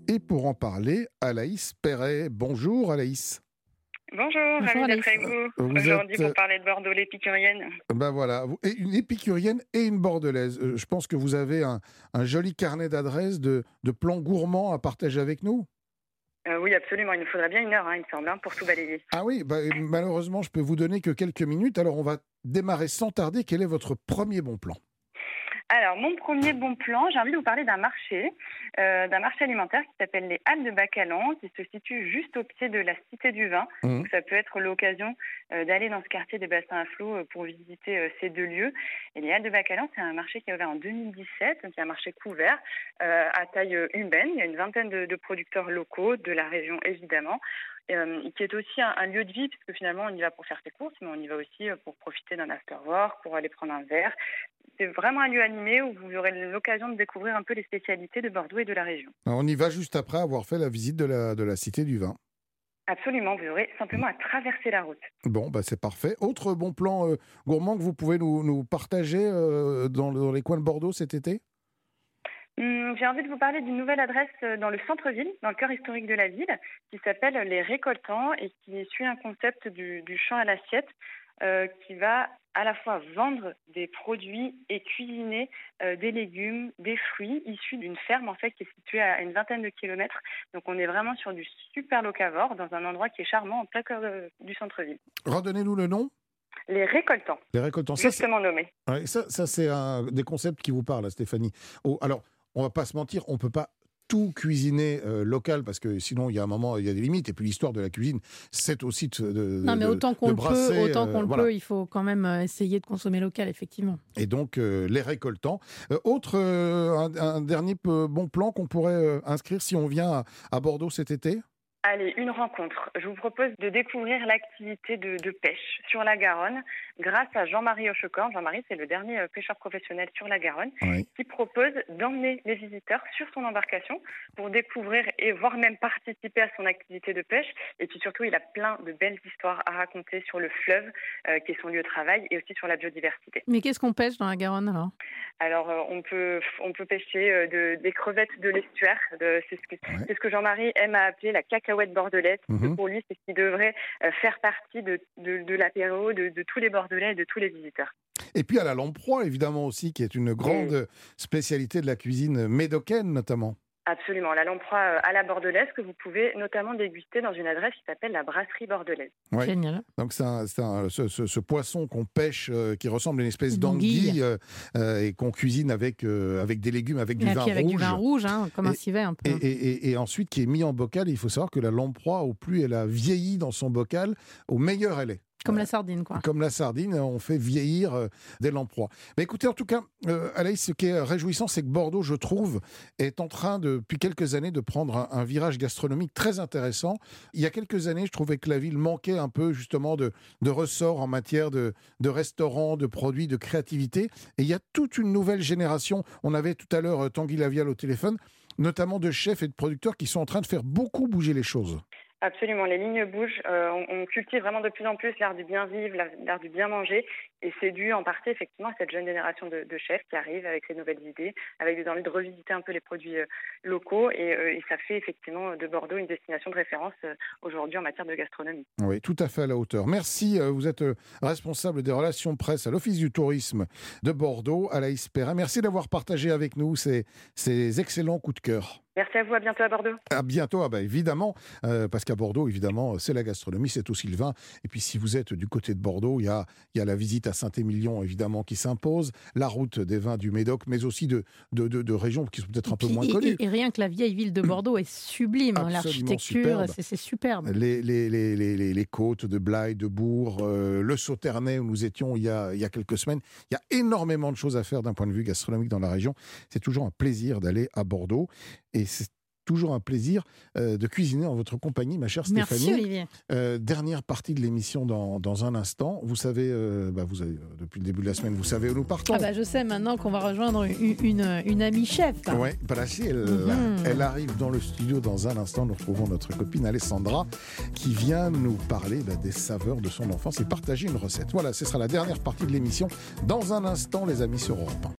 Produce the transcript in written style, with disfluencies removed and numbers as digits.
Et pour en parler, Alaïs Perret. Bonjour Alaïs. Bonjour, ravi d'être avec vous aujourd'hui pour parler de Bordeaux, l'épicurienne. Ben voilà, une épicurienne et une bordelaise. Je pense que vous avez un joli carnet d'adresses, de plans gourmands à partager avec nous. Oui, absolument. Il nous faudrait bien une heure, il me semble, pour tout balayer. Ah oui, malheureusement, je peux vous donner que quelques minutes. Alors, on va démarrer sans tarder. Quel est votre premier bon plan ? Alors, mon premier bon plan, j'ai envie de vous parler d'un marché alimentaire qui s'appelle les Halles de Bacalan, qui se situe juste au pied de la Cité du Vin. Donc, ça peut être l'occasion d'aller dans ce quartier des bassins à flot pour visiter ces deux lieux. Et les Halles de Bacalan, c'est un marché qui a ouvert en 2017, donc c'est un marché couvert à taille humaine. Il y a une vingtaine de producteurs locaux, de la région évidemment. Qui est aussi un lieu de vie, puisque finalement on y va pour faire ses courses, mais on y va aussi pour profiter d'un after-work, pour aller prendre un verre. C'est vraiment un lieu animé où vous aurez l'occasion de découvrir un peu les spécialités de Bordeaux et de la région. Alors, on y va juste après avoir fait la visite de la Cité du Vin. Absolument, vous aurez simplement à traverser la route. Bon, c'est parfait. Autre bon plan gourmand que vous pouvez nous partager dans les coins de Bordeaux cet été ? J'ai envie de vous parler d'une nouvelle adresse dans le centre-ville, dans le cœur historique de la ville, qui s'appelle Les Récoltants et qui suit un concept du champ à l'assiette qui va à la fois vendre des produits et cuisiner des légumes, des fruits issus d'une ferme en fait qui est située à une vingtaine de kilomètres. Donc on est vraiment sur du super locavore dans un endroit qui est charmant en plein cœur du centre-ville. Redonnez-nous le nom. Les Récoltants. Les Récoltants. Justement nommé. Ouais, ça c'est un des concepts qui vous parlent, Stéphanie. Alors, on va pas se mentir, on peut pas tout cuisiner local parce que sinon il y a un moment, il y a des limites. Et puis l'histoire de la cuisine, c'est aussi mais autant qu'on le peut, il faut quand même essayer de consommer local, effectivement. Et donc les Récoltants. Un dernier bon plan qu'on pourrait inscrire si on vient à Bordeaux cet été. Allez, une rencontre. Je vous propose de découvrir l'activité de pêche sur la Garonne grâce à Jean-Marie Hochecorne. Jean-Marie, c'est le dernier pêcheur professionnel sur la Garonne qui propose d'emmener les visiteurs sur son embarcation pour découvrir et voire même participer à son activité de pêche. Et puis surtout, il a plein de belles histoires à raconter sur le fleuve qui est son lieu de travail et aussi sur la biodiversité. Mais qu'est-ce qu'on pêche dans la Garonne alors ? Alors, on peut pêcher des crevettes de l'estuaire. C'est ce que Jean-Marie aime à appeler la cacahuète bordelaise. Pour lui, c'est ce qui devrait faire partie de l'apéro de tous les Bordelais et de tous les visiteurs. Et puis à la lamproie, évidemment aussi, qui est une grande spécialité de la cuisine médocaine, notamment. Absolument, la lamproie à la bordelaise que vous pouvez notamment déguster dans une adresse qui s'appelle la brasserie bordelaise. Ouais. Génial. Donc ce poisson qu'on pêche qui ressemble à une espèce d'anguille et qu'on cuisine avec des légumes, avec du vin rouge. Avec du vin rouge, comme un civet un peu. Et ensuite qui est mis en bocal. Il faut savoir que la lamproie, au plus elle a vieilli dans son bocal, au meilleur elle est. Comme la sardine, quoi. Comme la sardine, on fait vieillir des lamproies. Mais écoutez, en tout cas, Alaïs, ce qui est réjouissant, c'est que Bordeaux, je trouve, est en train, depuis quelques années, de prendre un virage gastronomique très intéressant. Il y a quelques années, je trouvais que la ville manquait un peu, justement, de ressorts en matière de restaurants, de produits, de créativité. Et il y a toute une nouvelle génération. On avait tout à l'heure Tanguy Lavial au téléphone, notamment de chefs et de producteurs qui sont en train de faire beaucoup bouger les choses. Absolument, les lignes bougent. On cultive vraiment de plus en plus l'art du bien vivre, l'art du bien manger. Et c'est dû en partie effectivement à cette jeune génération de chefs qui arrive avec ces nouvelles idées, avec des envies de revisiter un peu les produits locaux. Et ça fait effectivement de Bordeaux une destination de référence aujourd'hui en matière de gastronomie. Oui, tout à fait à la hauteur. Merci. Vous êtes responsable des relations presse à l'Office du tourisme de Bordeaux, Alaïs Perret. Merci d'avoir partagé avec nous ces excellents coups de cœur. Merci à vous, à bientôt à Bordeaux. À bientôt, évidemment, parce qu'à Bordeaux, évidemment, c'est la gastronomie, c'est aussi le vin. Et puis si vous êtes du côté de Bordeaux, il y a la visite à Saint-Émilion, évidemment, qui s'impose, la route des vins du Médoc, mais aussi de régions qui sont peut-être un peu moins connues. Et rien que la vieille ville de Bordeaux est sublime, l'architecture, c'est superbe. Les côtes de Blaye, de Bourg, le Sauternay où nous étions il y a quelques semaines. Il y a énormément de choses à faire d'un point de vue gastronomique dans la région. C'est toujours un plaisir d'aller à Bordeaux. Et c'est toujours un plaisir de cuisiner en votre compagnie, ma chère Stéphanie. Merci Olivier. Dernière partie de l'émission dans un instant. Vous savez, vous avez, depuis le début de la semaine, vous savez où nous partons. Je sais maintenant qu'on va rejoindre une amie chef. Oui, Brasil. Elle arrive dans le studio dans un instant. Nous retrouvons notre copine Alessandra qui vient nous parler des saveurs de son enfance et partager une recette. Voilà, ce sera la dernière partie de l'émission. Dans un instant, les amis, sur Europe 1.